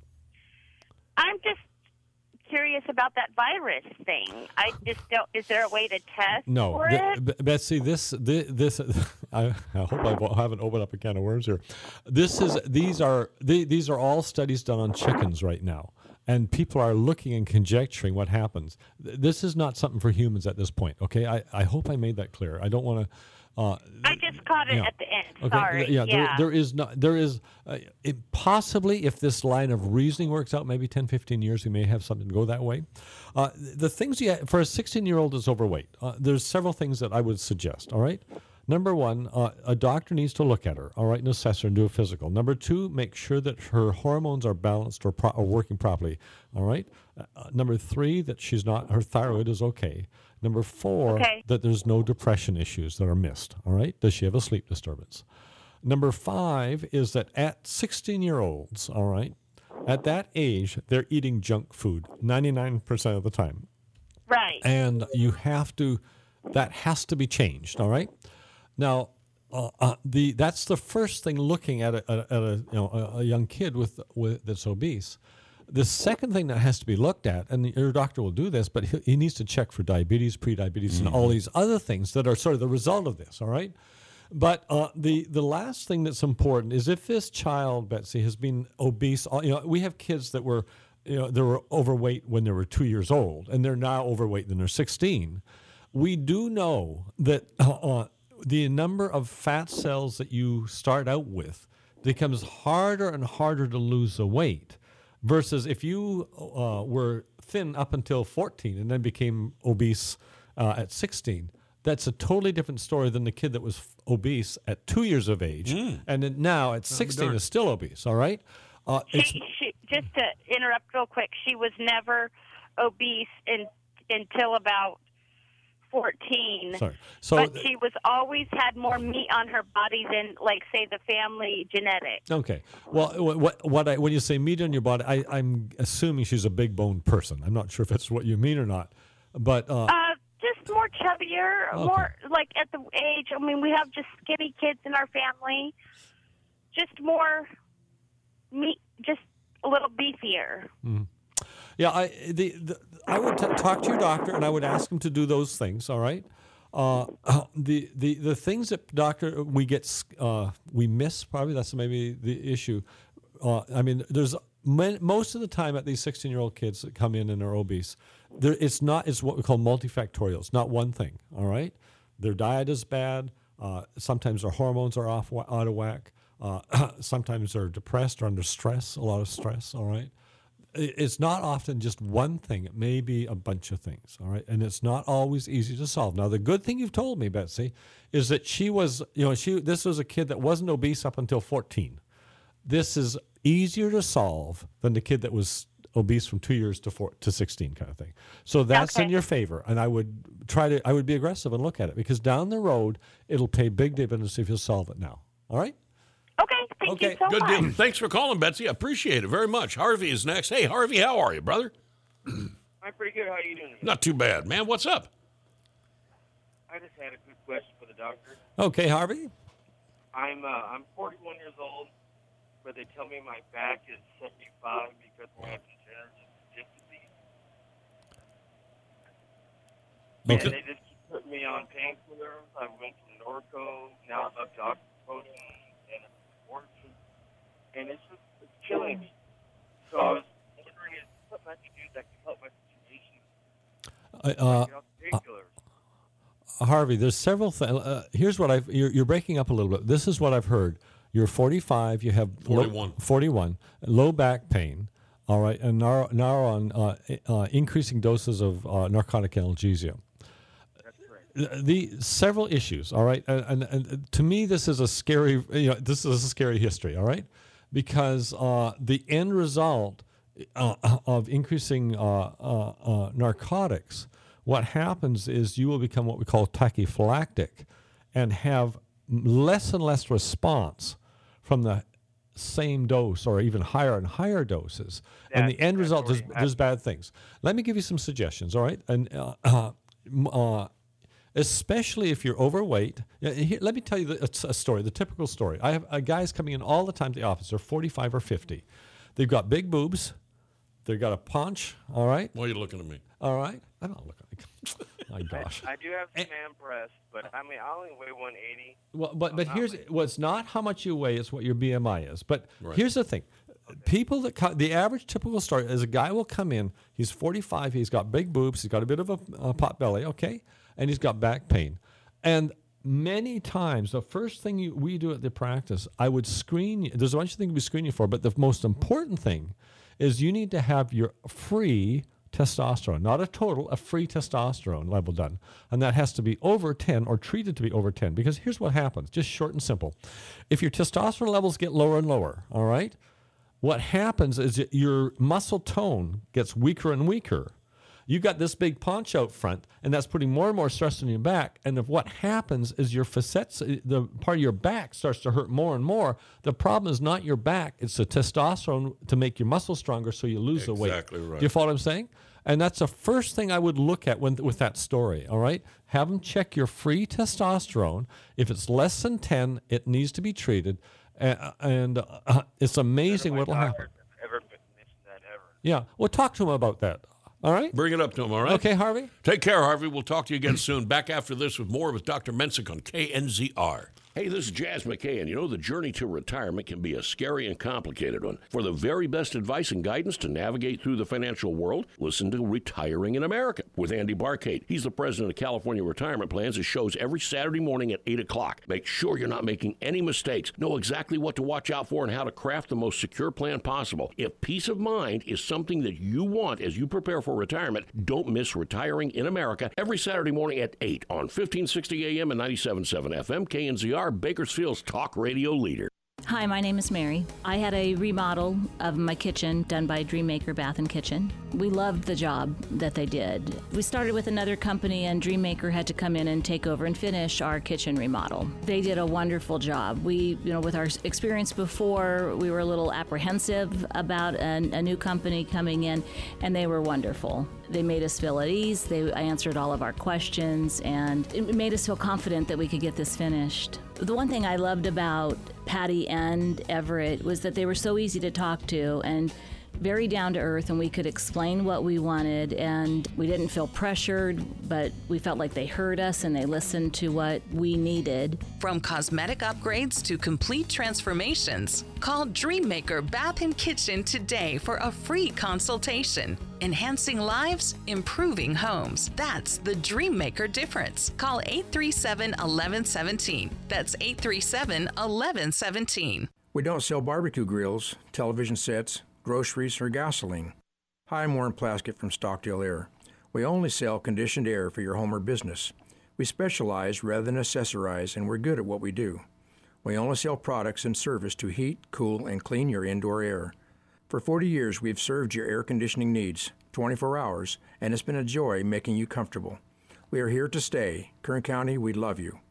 I'm just curious about that virus thing. I just don't. Is there a way to test No, for Th- it? B- Betsy. This, this, this I, I hope I wa- haven't opened up a can of worms here. This is these are the- these are all studies done on chickens right now, and people are looking and conjecturing what happens. Th- This is not something for humans at this point. Okay, I, I hope I made that clear. I don't want to. Uh, I just caught it yeah. at the end. Okay. Sorry. Yeah, Yeah. There, there is not. There is uh, it, possibly, if this line of reasoning works out, maybe ten, fifteen years, we may have something to go that way. Uh, the things you for a sixteen-year-old that's overweight, uh, there's several things that I would suggest. All right. Number one, uh, a doctor needs to look at her, all right, and assess her and do a physical. Number two, make sure that her hormones are balanced or, pro- or working properly, all right. Uh, number three, that she's not, her thyroid is okay. Number four, Okay. that there's no depression issues that are missed, all right. Does she have a sleep disturbance? Number five is that at sixteen-year-olds, all right, at that age, they're eating junk food ninety-nine percent of the time. Right. And you have to, that has to be changed, all right? Now, uh, uh, the that's the first thing looking at a, at a you know a, a young kid with with that's obese. The second thing that has to be looked at, and your doctor will do this, but he, he needs to check for diabetes, prediabetes, and all these other things that are sort of the result of this. All right, but uh, the the last thing that's important is if this child, Betsy, has been obese. all- You know, we have kids that were you know they were overweight when they were two years old, and they're now overweight when they're sixteen. We do know that uh, uh, the number of fat cells that you start out with becomes harder and harder to lose the weight versus if you uh, were thin up until fourteen and then became obese uh, at sixteen. That's a totally different story than the kid that was f- obese at two years of age and then now at sixteen is still obese, all right? Uh, it's, She, she, just to interrupt real quick, she was never obese in, until about fourteen. Sorry. So but she was always had more meat on her body than, like, say, the family genetic. Okay. Well, wh- what what I when you say meat on your body, I, I'm assuming she's a big boned person. I'm not sure if that's what you mean or not, but uh, Uh, just more chubbier, Okay. more like at the age. I mean, we have just skinny kids in our family. Just more meat, just a little beefier. mhm. yeah, I the, the I would t- talk to your doctor and I would ask him to do those things. All right. Uh, the the the things that doctor we get s- uh, we miss probably that's maybe the issue. Uh, I mean, there's men, most of the time at these sixteen-year-old kids that come in and are obese, there it's not it's what we call multifactorial. It's not one thing. All right, their diet is bad. Uh, sometimes their hormones are off wa- out of whack. Uh, sometimes they're depressed or under stress, a lot of stress. All right. I- It's not often just one thing. It may be a bunch of things, all right? And it's not always easy to solve. Now, the good thing you've told me, Betsy, is that she was, you know, she this was a kid that wasn't obese up until fourteen. This is easier to solve than the kid that was obese from two years to four to sixteen kind of thing. So that's in Okay. your favor. And I would try to, I would be aggressive and look at it because down the road, it'll pay big dividends if you solve it now. All right? Okay, Thank Okay. you so Good much. deal. Thanks for calling, Betsy. I appreciate it very much. Harvey is next. Hey, Harvey, how are you, brother? I'm pretty good. How you doing? Not too bad, man. What's up? I just had a quick question for the doctor. Okay, Harvey. I'm uh, I'm forty-one years old, but they tell me my back is seventy-five because I have degenerative disc disease. Okay. And they just keep putting me on painkillers. I went to Norco, now I'm up to oxycodone and Orton, and it's just it's killing me. So I was wondering if there's something I can do that can help my situation. Uh, uh, Get off the painkillers. Harvey, there's several things. Uh, here's what I've. You're, you're breaking up a little bit. This is what I've heard. You're forty-five. You have forty-one. Low, forty-one. Low back pain. All right, and now, now on uh, uh, increasing doses of uh, narcotic analgesia. The, the several issues. All right, and, and, and to me, this is a scary. You know, this is a scary history. All right, because uh, the end result uh, of increasing uh, uh, uh, narcotics. What happens is you will become what we call tachyphylactic and have less and less response from the same dose or even higher and higher doses. and the end result is there's bad things. Let me give you some suggestions, all right? And uh, uh, uh, especially if you're overweight. Yeah, here, let me tell you the, a story, the typical story. I have uh, guys coming in all the time to the office. They're forty-five or fifty. They've got big boobs. They've got a paunch, all right? Why are you looking at me? All right. I'm not looking at you. My gosh. I, I do have some man breasts, but I mean, I only weigh one eighty. Well, but so but not here's like- what's not how much you weigh, it's what your B M I is. But Right. here's the thing. People that co- the average typical story is a guy will come in, he's forty-five, he's got big boobs, he's got a bit of a, a pot belly, okay? And he's got back pain. And many times, the first thing you, we do at the practice, I would screen you. There's a bunch of things we screen you for, but the most important thing is you need to have your free testosterone, not a total, a free testosterone level done. And that has to be over ten or treated to be over ten. Because here's what happens, just short and simple. If your testosterone levels get lower and lower, all right, what happens is that your muscle tone gets weaker and weaker. You got this big paunch out front, and that's putting more and more stress on your back. And if what happens is your facets, the part of your back starts to hurt more and more. The problem is not your back; it's the testosterone to make your muscle stronger, so you lose the weight. Exactly right. Do you follow what I'm saying? And that's the first thing I would look at when, with that story. All right, have them check your free testosterone. If it's less than ten, it needs to be treated. Uh, and uh, it's amazing what will happen. Ever mentioned that ever? Yeah, well, talk to him about that. All right? Bring it up to him, all right? Okay, Harvey? Take care, Harvey. We'll talk to you again soon. Back after this with more with Doctor Mensick on K N Z R. Hey, this is Jazz McKay, and you know the journey to retirement can be a scary and complicated one. For the very best advice and guidance to navigate through the financial world, listen to Retiring in America with Andy Barcade. He's the president of California Retirement Plans. It shows every Saturday morning at eight o'clock. Make sure you're not making any mistakes. Know exactly what to watch out for and how to craft the most secure plan possible. If peace of mind is something that you want as you prepare for retirement, don't miss Retiring in America every Saturday morning at eight on fifteen sixty A M and ninety-seven point seven F M, K N Z R, Bakersfield's talk radio leader. Hi, my name is Mary. I had a remodel of my kitchen done by Dreammaker Bath and Kitchen. We loved the job that they did. We started with another company and Dreammaker had to come in and take over and finish our kitchen remodel. They did a wonderful job. We, you know, with our experience before, we were a little apprehensive about a, a new company coming in, and they were wonderful. They made us feel at ease. They answered all of our questions, and it made us feel confident that we could get this finished. The one thing I loved about Patty and Everett was that they were so easy to talk to and very down to earth, and we could explain what we wanted, and we didn't feel pressured, but we felt like they heard us and they listened to what we needed. From cosmetic upgrades to complete transformations, call Dreammaker Bath and Kitchen today for a free consultation. Enhancing lives, improving homes. That's the Dreammaker difference. Call eight three seven, one one one seven. That's eight three seven, one one one seven. We don't sell barbecue grills, television sets, groceries, or gasoline. Hi, I'm Warren Plaskett from Stockdale Air. We only sell conditioned air for your home or business. We specialize rather than accessorize, and we're good at what we do. We only sell products and service to heat, cool, and clean your indoor air. For forty years, we've served your air conditioning needs, twenty-four hours, and it's been a joy making you comfortable. We are here to stay. Kern County, we love you. We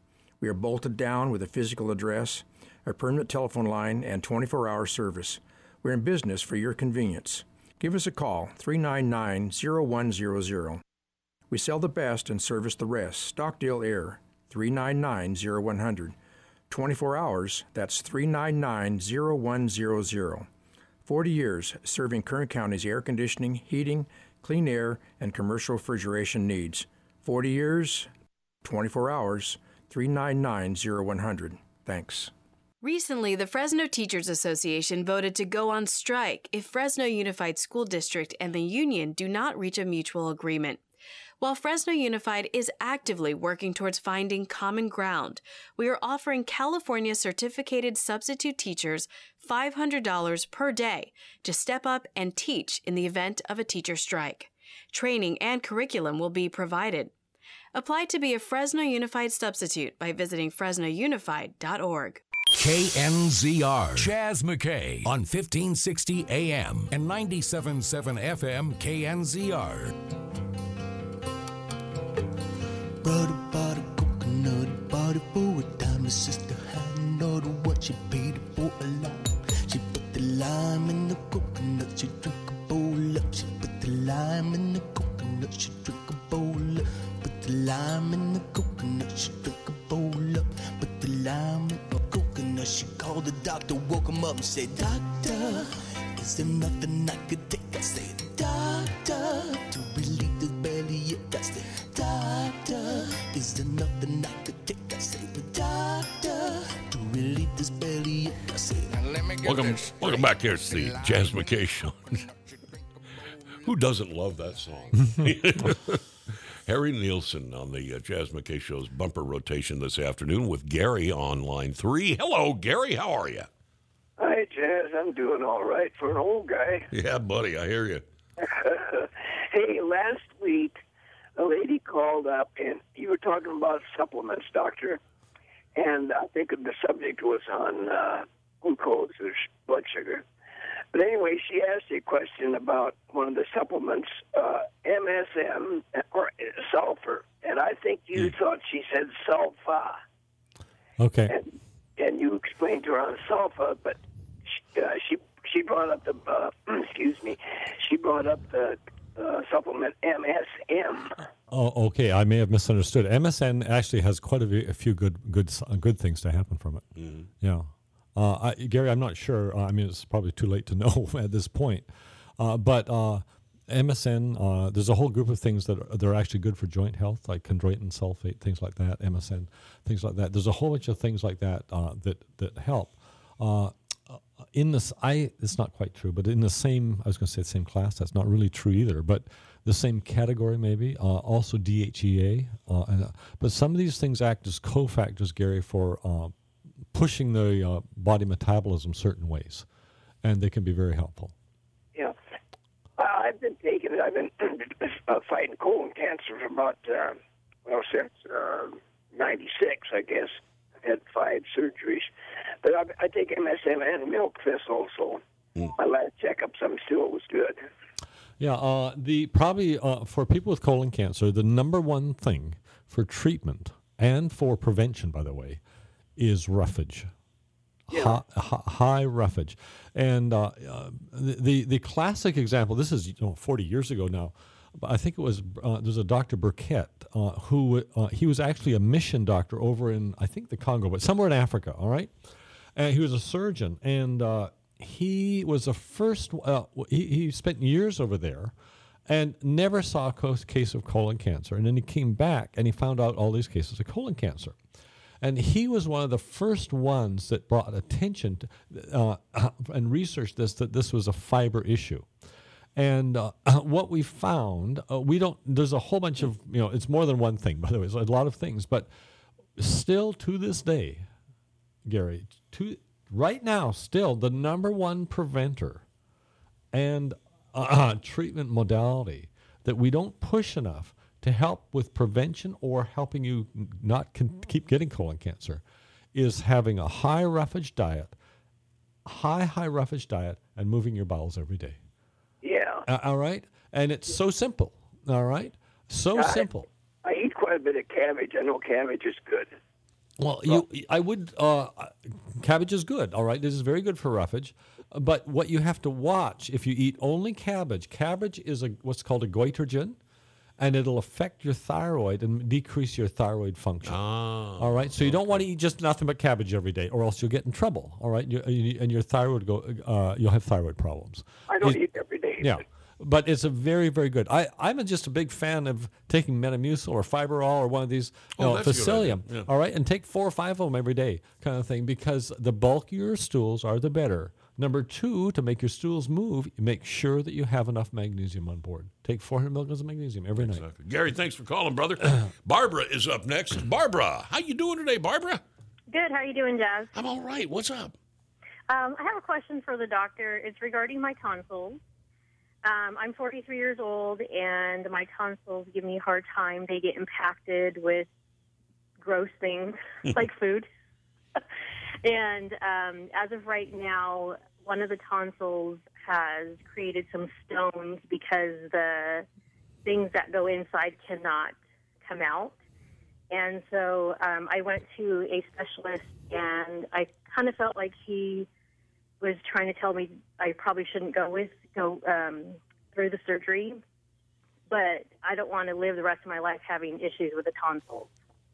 We are bolted down with a physical address, a permanent telephone line, and twenty-four hour service. We're in business for your convenience. Give us a call, three nine nine, zero one zero zero. We sell the best and service the rest. Stockdale Air, three nine nine, zero one zero zero. twenty-four hours, that's three nine nine, zero one zero zero. forty years serving Kern County's air conditioning, heating, clean air, and commercial refrigeration needs. forty years, twenty-four hours, three nine nine, zero one zero zero. Thanks. Recently, the Fresno Teachers Association voted to go on strike if Fresno Unified School District and the union do not reach a mutual agreement. While Fresno Unified is actively working towards finding common ground, we are offering California certificated substitute teachers five hundred dollars per day to step up and teach in the event of a teacher strike. Training and curriculum will be provided. Apply to be a Fresno Unified substitute by visiting fresno unified dot org. K N Z R. Chaz McKay on fifteen sixty A M and ninety-seven point seven F M K N Z R. Brother bought a coconut, bought it for a dime. My sister hadn't ordered what she paid for a lot. She put the lime in the coconut, she drank a bowl up. She put the lime in the coconut, she drank a bowl up. Put the lime in the coconut, she drank a bowl up. Put the lime in the coconut, she called the doctor, woke him up and said, Doctor, is there nothing I could take? I said, Doctor, to relieve this belly ache. I said, Doctor, is there nothing I could take? I said, Doctor, to relieve this belly ache. I said, now let me get Welcome, this welcome back here to the Chaz McKay Show. Who doesn't love that song? Harry Nielsen on the uh, Chaz McKay Show's bumper rotation this afternoon with Gary on line three. Hello, Gary. How are you? Hi, Chaz. I'm doing all right for an old guy. Yeah, buddy. I hear you. Hey, last week, a lady called up, and you were talking about supplements, doctor, and I think the subject was on uh, glucose or sh- blood sugar. But anyway, she asked a question about one of the supplements, uh, M S M, or uh, sulfur, and I think you mm. thought she said sulfa. Okay. And, and you explained to her on sulfa, but she, uh, she she brought up the uh, excuse me, she brought up the uh, supplement M S M. Oh, okay. I may have misunderstood. M S M actually has quite a, v- a few good good uh, good things to happen from it. Mm-hmm. Yeah. Uh, I, Gary, I'm not sure. Uh, I mean, it's probably too late to know at this point. Uh, but uh, M S M, uh, there's a whole group of things that are, that are actually good for joint health, like chondroitin sulfate, things like that, M S M, things like that. There's a whole bunch of things like that uh, that that help. Uh, in this, I it's not quite true, but in the same, I was going to say the same class. That's not really true either. But the same category, maybe. Uh, also D H E A. Uh, and, uh, but some of these things act as cofactors, Gary, for uh, pushing the uh, body metabolism certain ways, and they can be very helpful. Yeah, uh, I've been taking it. I've been uh, fighting colon cancer for about uh, well since uh, ninety-six, I guess. I've had five surgeries, but I, I take M S M and milk thistle. So mm. my last checkup, some still was good. Yeah, uh, the probably uh, for people with colon cancer, the number one thing for treatment and for prevention, by the way, is roughage, yeah. high, high roughage. And uh, uh, the the classic example, this is you know, forty years ago now, but I think it was, uh, there's a Doctor Burkett uh, who, uh, he was actually a mission doctor over in, I think the Congo, but somewhere in Africa, all right? And he was a surgeon, and uh, he was the first, uh, he, he spent years over there and never saw a case of colon cancer. And then he came back and he found out all these cases of colon cancer. And he was one of the first ones that brought attention to, uh, and researched this, that this was a fiber issue. And uh, what we found, uh, we don't, there's a whole bunch of, you know, it's more than one thing, by the way, it's a lot of things, but still to this day, Gary, to, right now, still the number one preventer and uh, treatment modality that we don't push enough to help with prevention or helping you not con- keep getting colon cancer is having a high roughage diet, high, high roughage diet, and moving your bowels every day. Yeah. Uh, all right? And it's so simple, all right? So I, simple. I eat quite a bit of cabbage. I know cabbage is good. Well, you, I would. Uh, cabbage is good. All right, this is very good for roughage. But what you have to watch if you eat only cabbage, cabbage is a what's called a goitrogen, and it'll affect your thyroid and decrease your thyroid function. Ah, all right, so you don't want to eat just nothing but cabbage every day, or else you'll get in trouble. All right, you, you, and your thyroid go. Uh, you'll have thyroid problems. I don't It- eat every day. Yeah. But it's a very, very good. I, I'm a, just a big fan of taking Metamucil or Fiberall or one of these, you Oh, know, that's a good idea. Facilium, Yeah. all right, and take four or five of them every day kind of thing, because the bulkier your stools are, the better. Number two, to make your stools move, make sure that you have enough magnesium on board. Take four hundred milligrams of magnesium every night. Exactly. Gary, thanks for calling, brother. Barbara is up next. Barbara, how you doing today, Barbara? Good. How are you doing, Jazz? I'm all right. What's up? Um, I have a question for the doctor. It's regarding my tonsils. Um, I'm forty-three years old, and my tonsils give me a hard time. They get impacted with gross things like food. And um, as of right now, one of the tonsils has created some stones because the things that go inside cannot come out. And so um, I went to a specialist, and I kind of felt like he was trying to tell me I probably shouldn't go with go um, through the surgery, but I don't want to live the rest of my life having issues with the tonsils.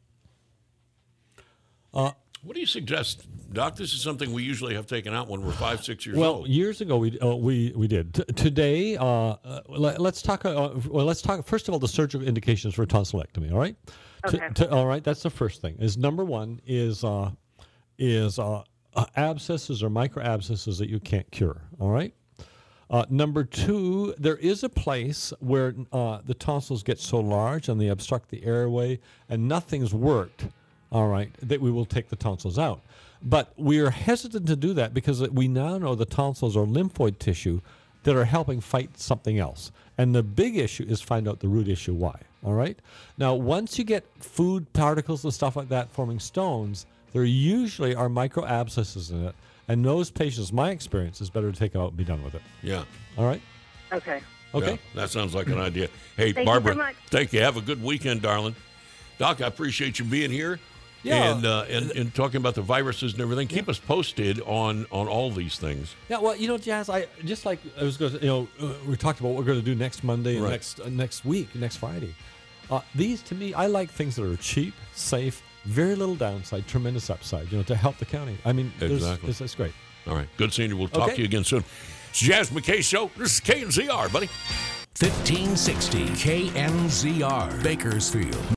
Uh, what do you suggest, Doc? This is something we usually have taken out when we're five, six years Well, old. years ago we uh, we we did. T- today, uh, uh, let, us talk. Uh, well, let's talk first of all the surgical indications for tonsillectomy. All right. T- Okay. t- all right. That's the first thing. Is number one is uh, is uh, uh, abscesses or micro abscesses that you can't cure. All right. Uh, number two, there is a place where uh, the tonsils get so large and they obstruct the airway, and nothing's worked. All right, that we will take the tonsils out. But we are hesitant to do that because we now know the tonsils are lymphoid tissue that are helping fight something else. And the big issue is find out the root issue why. All right? Now, once you get food particles and stuff like that forming stones, there usually are micro abscesses in it. And those patients, my experience, is better to take out and be done with it. Yeah. All right? Okay. Okay. Yeah, that sounds like an idea. Hey, Thank you Barbara, so much. thank you. Have a good weekend, darling. Doc, I appreciate you being here. Yeah. And, uh, and and talking about the viruses and everything. Keep us posted on on all these things. Yeah, well, you know, Jazz, I just like I was going to, you know, uh, we talked about what we're going to do next Monday and Right. next uh, next week, next Friday. Uh, these, to me, I like things that are cheap, safe, very little downside, tremendous upside, you know, to help the county. I mean, there's- Exactly. it's, it's great. All right. Good seeing you. We'll talk Okay. to you again soon. It's Jazz McKay Show. This is K N Z R, buddy. fifteen sixty K N Z R, Bakersfield.